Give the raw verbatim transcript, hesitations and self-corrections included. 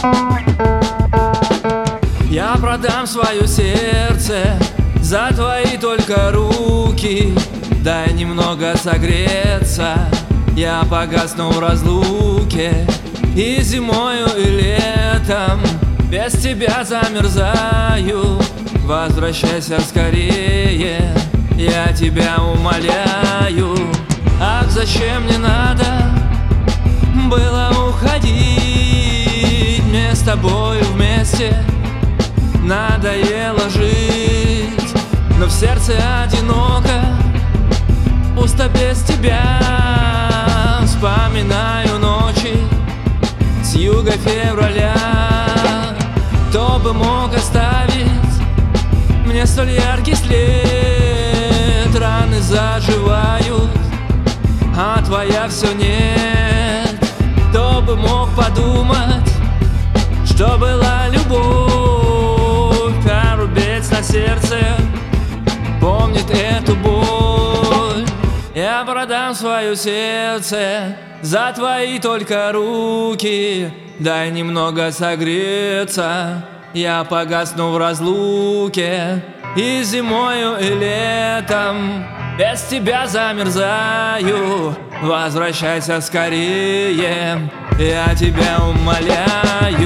Я продам свое сердце за твои только руки. Дай немного согреться, я погасну в разлуке. И зимою, и летом без тебя замерзаю. Возвращайся скорее, я тебя умоляю. Ах, зачем мне надо было уходить? Мне с тобою вместе надоело жить, но в сердце одиноко, пусто без тебя. Вспоминаю ночи с юга февраля. Кто бы мог оставить мне столь яркий след? Раны заживают, а твоя все нет. Кто бы мог подумать, что была любовь, а рубец на сердце помнит эту боль. Я продам свое сердце за твои только руки. Дай немного согреться, я погасну в разлуке. И зимою, и летом без тебя замерзаю. Возвращайся скорее, я тебя умоляю.